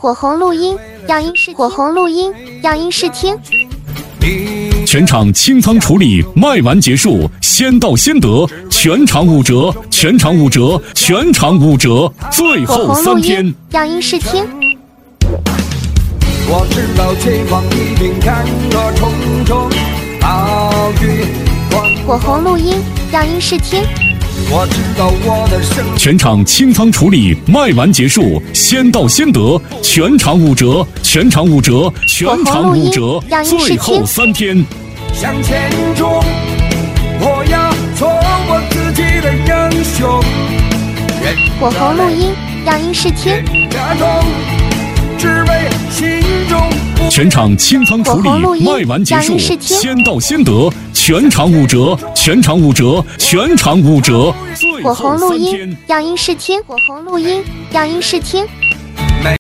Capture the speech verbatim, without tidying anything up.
火红录音，样音试火红录音，样音试听。 全场清仓处理，卖完结束，先到先得，全场五折，全场五折，全场五折，最后三天。 样音试听。 我知道前方一定坎坷重重，暴雨火红录音，样音试听。 我知道我的生全场清仓处理，卖完结束，先到先得，全场五折，全场五折，全场五折，最后三天。 向前冲，我要做我自己的英雄。 火红录音，样音试听。 只为心中全场清仓处理，卖完结束，先到先得，全场五折，全场五折，全场五折。 火红录音，样音试听。火红录音，样音试听。